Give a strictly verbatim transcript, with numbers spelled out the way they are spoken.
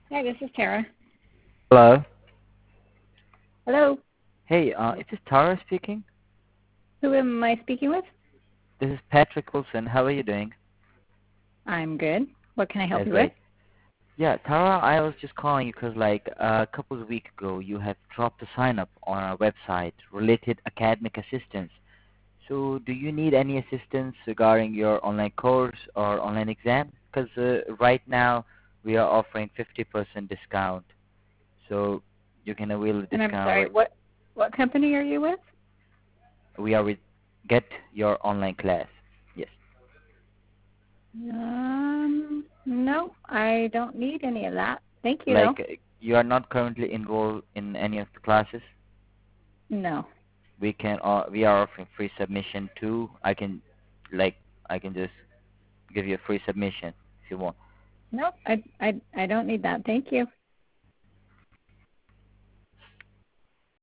Hi, this is Tara. Hello. Hello. Hey, uh, is this Tara speaking? Who am I speaking with? This is Patrick Wilson. How are you doing? I'm good. What can I help That's you with? great. Yeah, Tara, I was just calling you because, like, a couple of weeks ago, you have dropped a sign up on our website related academic assistance. So, do you need any assistance regarding your online course or online exam? Because uh, right now we are offering fifty percent discount, so you can avail the And I'm discount. sorry, Right? what what company are you with? We are with Get Your Online Class. Yes. Um, no, I don't need any of that. Thank you, though. Like, uh, you are not currently enrolled in any of the classes. No. We can uh, we are offering free submission too. I can like I can just give you a free submission if you want. No, I I I don't need that. Thank you.